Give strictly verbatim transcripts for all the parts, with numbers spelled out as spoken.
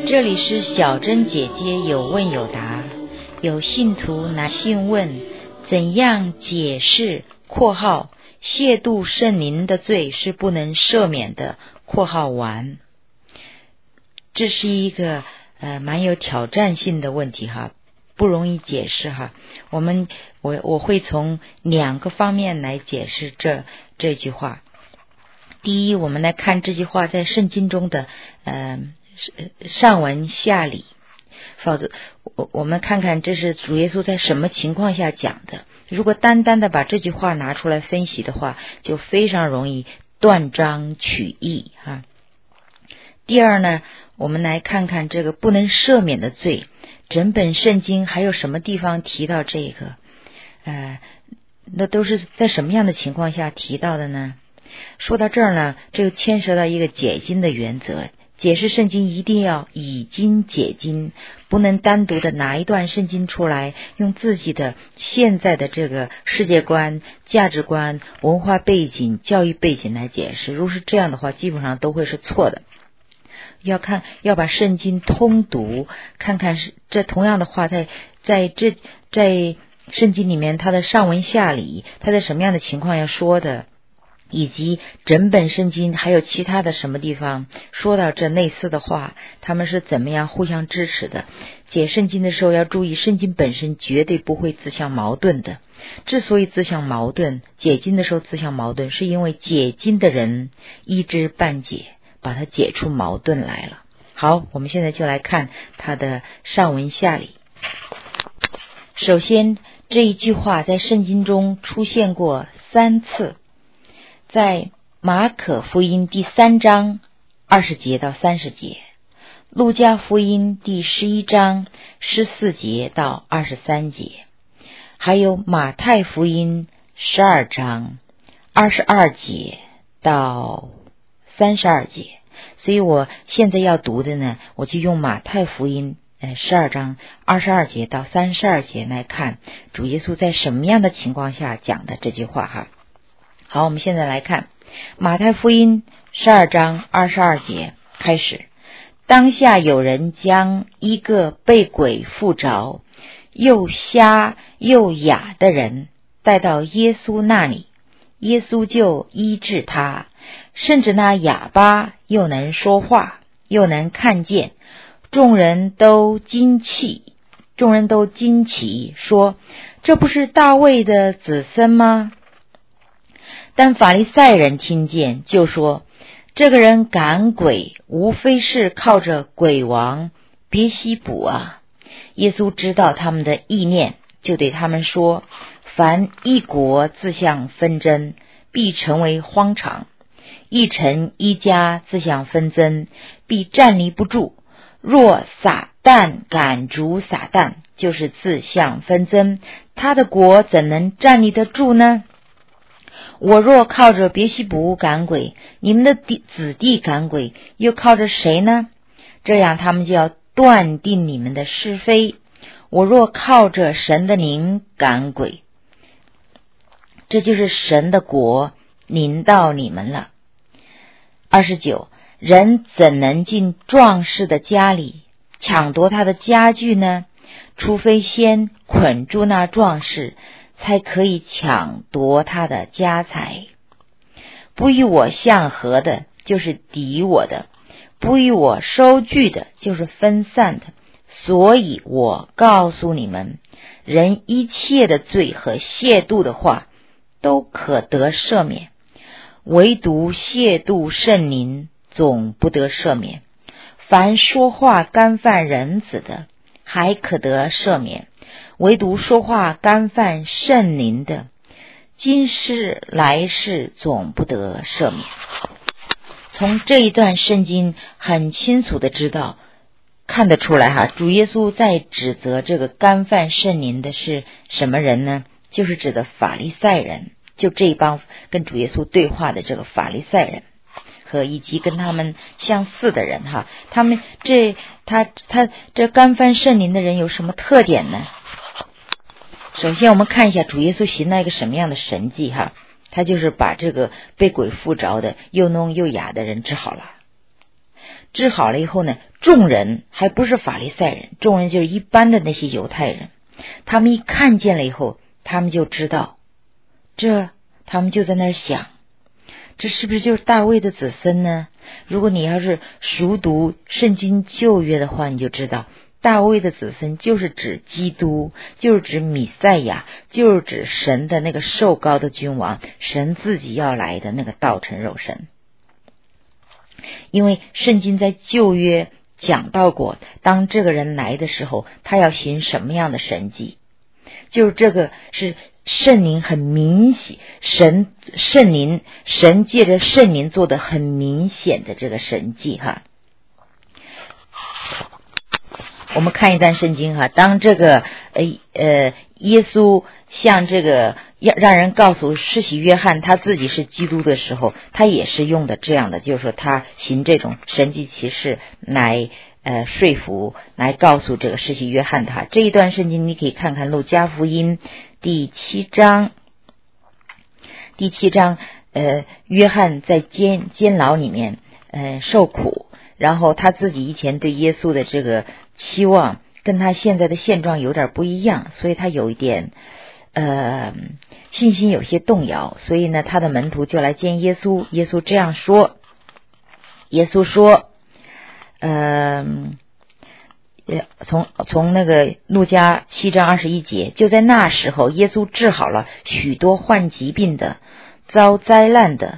这里是小珍姐姐有问有答，有信徒拿信问，怎样解释括号亵渎圣灵的罪是不能赦免的括号完。这是一个呃蛮有挑战性的问题哈，不容易解释哈。我们我我会从两个方面来解释这这句话。第一，我们来看这句话在圣经中的呃上文下理，否则我我们看看这是主耶稣在什么情况下讲的。如果单单的把这句话拿出来分析的话，就非常容易断章取义哈。第二呢，我们来看看这个不能赦免的罪，整本圣经还有什么地方提到这个？呃，那都是在什么样的情况下提到的呢？说到这儿呢，这个牵涉到一个解经的原则。解释圣经一定要以经解经，不能单独的拿一段圣经出来，用自己的现在的这个世界观、价值观、文化背景、教育背景来解释。如果是这样的话，基本上都会是错的。要看，要把圣经通读，看看是这同样的话在在这在圣经里面它的上文下理，它在什么样的情况要说的，以及整本圣经还有其他的什么地方说到这类似的话，他们是怎么样互相支持的。解圣经的时候要注意，圣经本身绝对不会自相矛盾的。之所以自相矛盾，解经的时候自相矛盾，是因为解经的人一知半解，把它解出矛盾来了。好，我们现在就来看它的上文下理。首先，这一句话在圣经中出现过三次，在马可福音第三章二十节到三十节，路加福音第十一章十四节到二十三节，还有马太福音十二章二十二节到三十二节。所以我现在要读的呢，我就用马太福音呃十二章二十二节到三十二节来看主耶稣在什么样的情况下讲的这句话哈。好，我们现在来看马太福音十二章二十二节开始。当下有人将一个被鬼附着又瞎又哑的人带到耶稣那里，耶稣就医治他，甚至那哑巴又能说话，又能看见。众人都惊奇，众人都惊奇说，这不是大卫的子孙吗？但法利赛人听见，就说，这个人赶鬼，无非是靠着鬼王别西卜啊。耶稣知道他们的意念，就对他们说，凡一国自相纷争，必成为荒场；一城一家自相纷争，必站立不住。若撒旦赶逐撒旦，就是自相纷争，他的国怎能站立得住呢？我若靠着别西卜赶鬼，你们的子弟赶鬼，又靠着谁呢？这样他们就要断定你们的是非。我若靠着神的灵赶鬼，这就是神的国临到你们了。二十九，人怎能进壮士的家里抢夺他的家具呢？除非先捆住那壮士，才可以抢夺他的家财。不与我相合的，就是敌我的；不与我收据的，就是分散的。所以我告诉你们，人一切的罪和亵渎的话，都可得赦免，唯独亵渎圣灵，总不得赦免。凡说话干犯人子的，还可得赦免，唯独说话干犯圣灵的，今世来世总不得赦免。从这一段圣经很清楚的知道，看得出来哈，主耶稣在指责这个干犯圣灵的是什么人呢？就是指的法利赛人，就这一帮跟主耶稣对话的这个法利赛人和以及跟他们相似的人哈。他们这他他这干犯圣灵的人有什么特点呢？首先我们看一下主耶稣行了一个什么样的神迹哈，他就是把这个被鬼附着的又聋又哑的人治好了。 治好了以后呢，众人还不是法利赛人，众人就是一般的那些犹太人，他们一看见了以后，他们就知道，这他们就在那儿想，这是不是就是大卫的子孙呢？如果你要是熟读圣经旧约的话，你就知道大卫的子孙就是指基督，就是指弥赛亚，就是指神的那个受膏的君王，神自己要来的那个道成肉身。因为圣经在旧约讲到过，当这个人来的时候，他要行什么样的神迹，就是这个是圣灵很明显，神圣灵神借着圣灵做的很明显的这个神迹哈。我们看一段圣经哈，当这个呃呃耶稣向这个要让人告诉施洗约翰他自己是基督的时候，他也是用的这样的，就是说他行这种神迹奇事来呃说服，来告诉这个施洗约翰他。这一段圣经你可以看看路加福音第七章，第七章呃约翰在监监牢里面呃受苦，然后他自己以前对耶稣的这个期望跟他现在的现状有点不一样，所以他有一点呃信心有些动摇，所以呢他的门徒就来见耶稣。耶稣这样说，耶稣说呃从从那个路加七章二十一节，就在那时候耶稣治好了许多患疾病的，遭灾难的，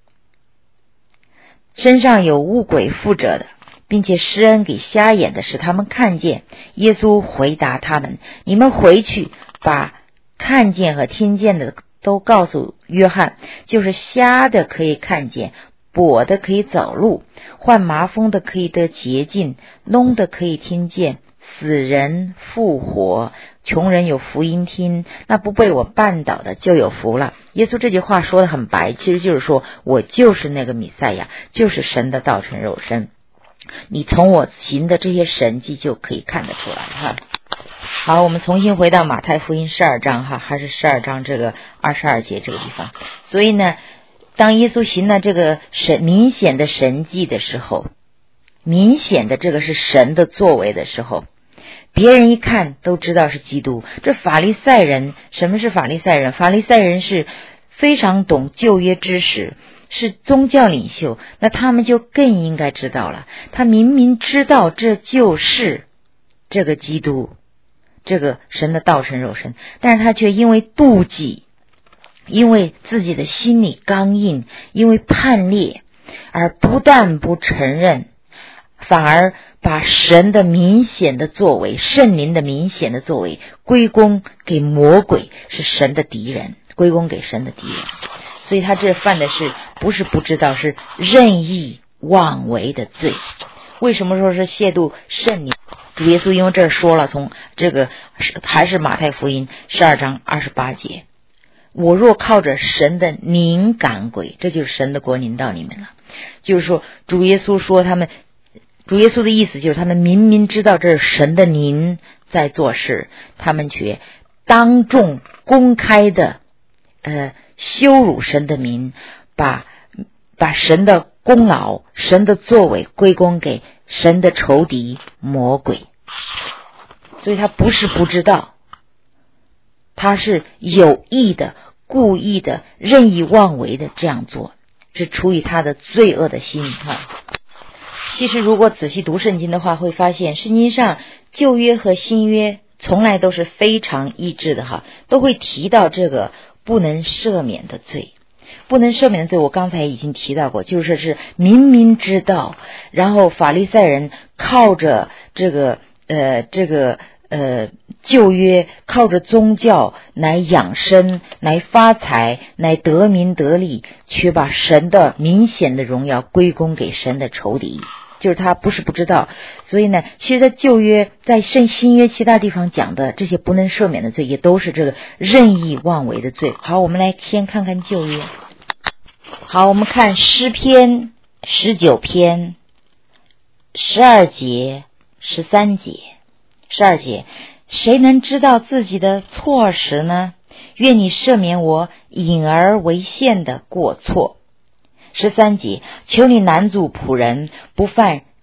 身上有污鬼附着的，并且施恩给瞎眼的，使他们看见。耶稣回答他们，你们回去把看见和听见的都告诉约翰，就是瞎的可以看见，跛的可以走路，患麻风的可以得洁净，聋的可以听见，死人复活，穷人有福音听，那不被我绊倒的就有福了。耶稣这句话说得很白，其实就是说我就是那个弥赛亚，就是神的道成肉身，你从我行的这些神迹就可以看得出来哈。好，我们重新回到马太福音十二章哈，还是十二章这个二十二节这个地方。所以呢，当耶稣行了这个神明显的神迹的时候，明显的这个是神的作为的时候，别人一看都知道是基督。这法利赛人，什么是法利赛人？法利赛人是非常懂旧约知识，是宗教领袖，那他们就更应该知道了。他明明知道这就是这个基督，这个神的道成肉身，但是他却因为妒忌，因为自己的心里刚硬，因为叛逆，而不但不承认，反而把神的明显的作为，圣灵的明显的作为归功给魔鬼，是神的敌人，归功给神的敌人。所以他这犯的是不是不知道，是任意妄为的罪。为什么说是亵渎圣灵？主耶稣因为这说了，从这个还是马太福音十二章二十八节，我若靠着神的灵赶鬼，这就是神的国临到你们了。就是说主耶稣说他们，主耶稣的意思就是他们明明知道这是神的灵在做事，他们却当众公开的呃羞辱神的名，把把神的功劳，神的作为归功给神的仇敌魔鬼。所以他不是不知道，他是有意的、故意的、任意妄为的这样做，是出于他的罪恶的心哈。其实如果仔细读圣经的话，会发现圣经上旧约和新约从来都是非常一致的哈，都会提到这个不能赦免的罪。不能赦免的罪我刚才已经提到过，就是是明明知道，然后法利赛人靠着这个呃这个呃旧约，靠着宗教来养生，来发财，来得名得利，却把神的明显的荣耀归功给神的仇敌，就是他不是不知道。所以呢，其实在旧约在圣新约其他地方讲的这些不能赦免的罪，也都是这个任意妄为的罪。好，我们来先看看旧约。好，我们看诗篇十九篇十二节十三节。十二节，谁能知道自己的错时呢？愿你赦免我隐而为现的过错。十三节，求你拦阻仆人不犯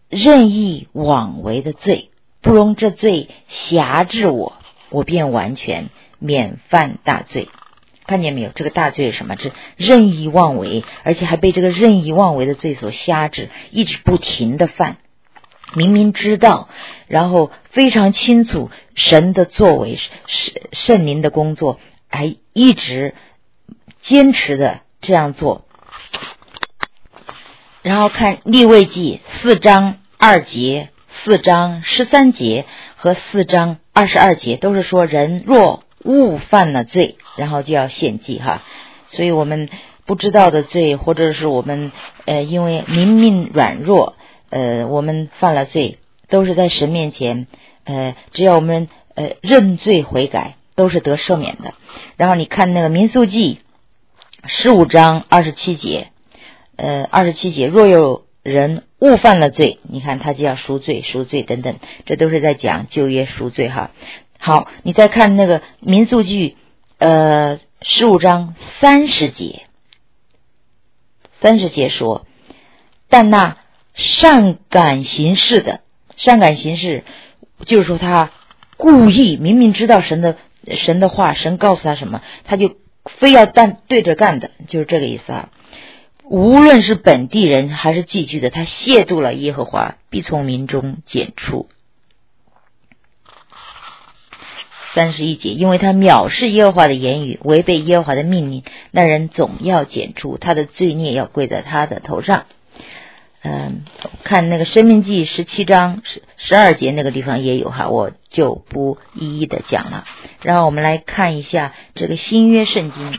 任意妄为的罪，不容这罪辖制我，我便完全免犯大罪。看见没有？这个大罪是什么？是任意妄为，而且还被这个任意妄为的罪所辖制，一直不停的犯。明明知道，然后非常清楚神的作为，圣灵的工作，还一直坚持的这样做。然后看利未记四章二节、四章十三节和四章二十二节，都是说人若误犯了罪，然后就要献祭哈。所以我们不知道的罪，或者是我们呃因为灵命软弱，呃我们犯了罪，都是在神面前，呃只要我们呃认罪悔改，都是得赦免的。然后你看那个民数记十五章二十七节，呃二十七节，若有人误犯了罪，你看他就要赎罪赎罪等等，这都是在讲旧约赎罪哈。好，你再看那个民数记呃十五章三十节，三十节说，但那善感行事的，善感行事就是说他故意明明知道神的神的话，神告诉他什么，他就非要干对着干的，就是这个意思啊。无论是本地人还是寄居的，他亵渎了耶和华，必从民中剪除。三十一节，因为他藐视耶和华的言语，违背耶和华的命令，那人总要剪除，他的罪孽要归在他的头上。嗯，看那个申命记十七章十二节那个地方也有哈，我就不一一的讲了。然后我们来看一下这个新约圣经，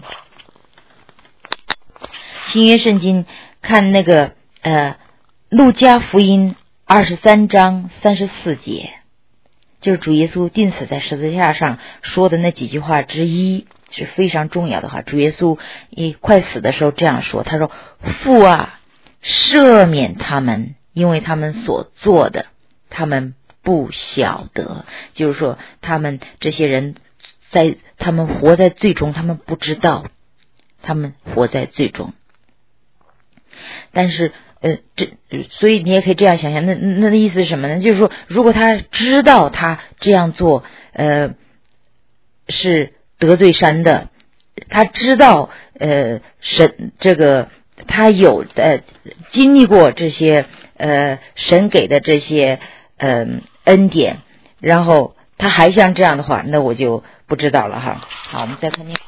新约圣经看那个呃路加福音二十三章三十四节，就是主耶稣钉死在十字架上说的那几句话之一，是非常重要的话。主耶稣一快死的时候这样说，他说，父啊，赦免他们，因为他们所做的他们不晓得。就是说他们这些人在他们活在罪中，他们不知道他们活在罪中。但是呃，这所以你也可以这样想象，那那的意思是什么呢？就是说，如果他知道他这样做，呃，是得罪神的，他知道呃神这个他有呃经历过这些呃神给的这些呃恩典，然后他还像这样的话，那我就不知道了哈。好，我们再看那。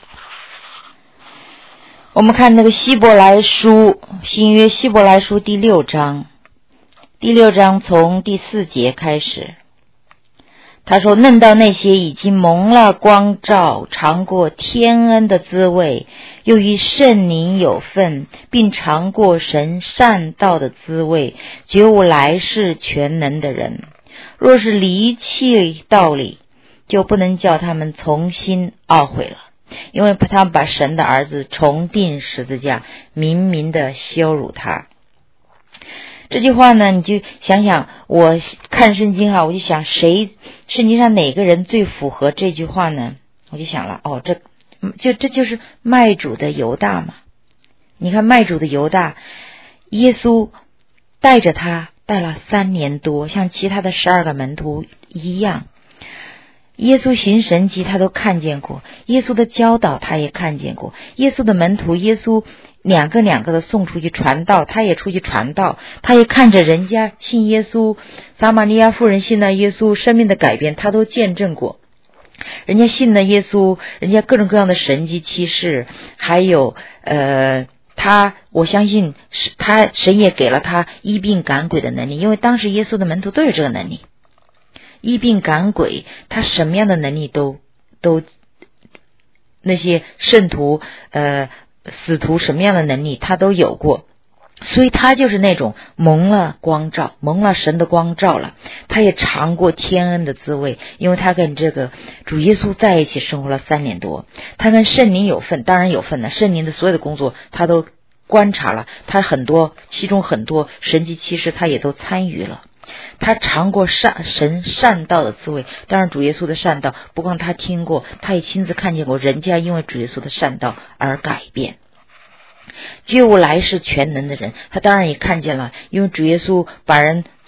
我们看那个希伯来书，新约希伯来书第六章，第六章从第四节开始，他说，论到那些已经蒙了光照，尝过天恩的滋味，又与圣灵有份，并尝过神善道的滋味，觉悟来世全能的人，若是离弃道理，就不能叫他们重新懊悔了，因为他们把神的儿子重钉十字架，明明的羞辱他。这句话呢，你就想想，我看圣经哈，我就想谁圣经上哪个人最符合这句话呢？我就想了，哦，这就这就是卖主的犹大嘛。你看卖主的犹大，耶稣带着他带了三年多，像其他的十二个门徒一样。耶稣行神迹他都看见过，耶稣的教导他也看见过，耶稣的门徒耶稣两个两个的送出去传道，他也出去传道，他也看着人家信耶稣，撒玛利亚妇人信了耶稣，生命的改变他都见证过。人家信了耶稣，人家各种各样的神迹奇事，还有呃他我相信他神也给了他医病赶鬼的能力，因为当时耶稣的门徒都有这个能力，医病赶鬼，他什么样的能力都都那些圣徒呃使徒什么样的能力他都有过，所以他就是那种蒙了光照，蒙了神的光照了，他也尝过天恩的滋味，因为他跟这个主耶稣在一起生活了三年多，他跟圣灵有份，当然有份了，圣灵的所有的工作他都观察了，他很多其中很多神迹奇事他也都参与了，他尝过善神善道的滋味，当然主耶稣的善道不光他听过，他也亲自看见过人家因为主耶稣的善道而改变。觉悟来世全能的人，他当然也看见了，因为主耶稣把人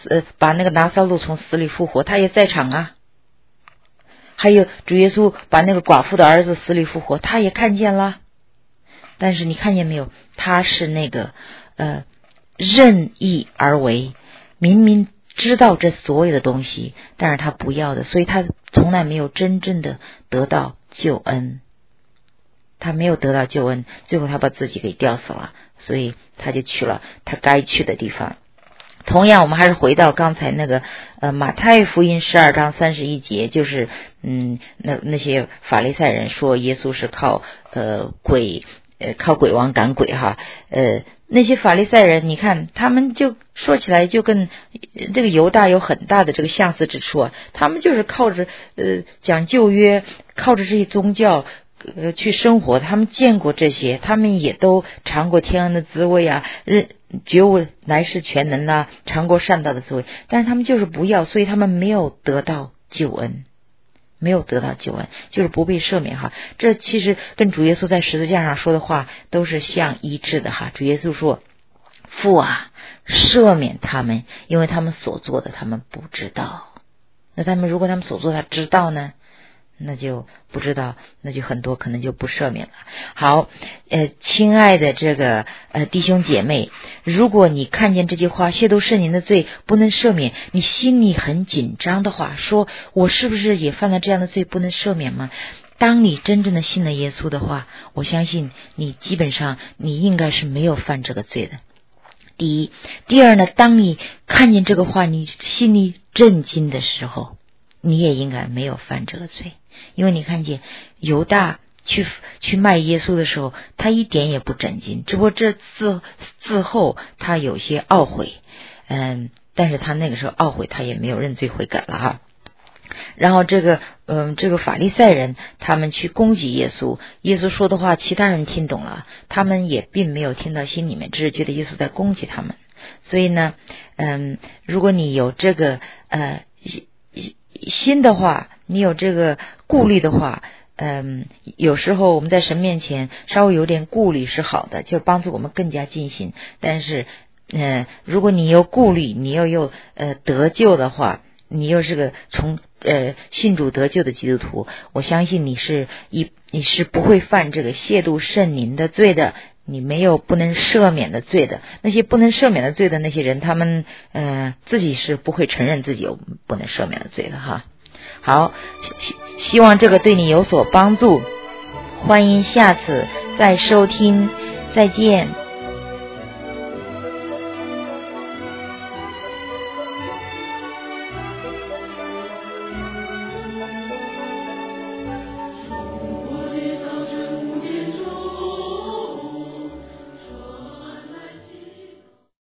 呃把那个拿撒路从死里复活，他也在场啊。还有主耶稣把那个寡妇的儿子死里复活，他也看见了。但是你看见没有，他是那个呃任意而为，明明知道这所有的东西，但是他不要的，所以他从来没有真正的得到救恩，他没有得到救恩，最后他把自己给吊死了，所以他就去了他该去的地方。同样我们还是回到刚才那个呃马太福音十二章三十一节，就是嗯那那些法利赛人说耶稣是靠呃鬼呃靠鬼王赶鬼哈，呃那些法利赛人你看他们就说起来就跟这个犹大有很大的这个相似之处啊，他们就是靠着呃讲旧约，靠着这些宗教呃去生活，他们见过这些，他们也都尝过天恩的滋味啊，觉悟来世全能啊，尝过善道的滋味，但是他们就是不要，所以他们没有得到救恩，没有得到救恩，就是不被赦免哈。这其实跟主耶稣在十字架上说的话都是相一致的哈。主耶稣说：“父啊，赦免他们，因为他们所做的他们不知道。”那他们如果他们所做的他知道呢？那就不知道，那就很多可能就不赦免了。好，呃，亲爱的这个呃弟兄姐妹，如果你看见这句话亵渎圣灵的罪不能赦免，你心里很紧张的话，说我是不是也犯了这样的罪不能赦免吗？当你真正的信了耶稣的话，我相信你基本上你应该是没有犯这个罪的。第一，第二呢，当你看见这个话你心里震惊的时候，你也应该没有犯这个罪。因为你看见犹大去去卖耶稣的时候，他一点也不震惊，只不过这字字后他有些懊悔，嗯，但是他那个时候懊悔，他也没有认罪悔改了哈。然后这个嗯，这个法利赛人他们去攻击耶稣，耶稣说的话其他人听懂了，他们也并没有听到心里面，只是觉得耶稣在攻击他们。所以呢，嗯，如果你有这个呃心的话，你有这个顾虑的话，嗯，有时候我们在神面前稍微有点顾虑是好的，就是帮助我们更加尽心。但是，嗯，如果你有顾虑，你又有呃得救的话，你又是个从呃信主得救的基督徒，我相信你是一你是不会犯这个亵渎圣灵的罪的。你没有不能赦免的罪的，那些不能赦免的罪的那些人，他们呃自己是不会承认自己有不能赦免的罪的哈。好，希希望这个对你有所帮助，欢迎下次再收听，再见。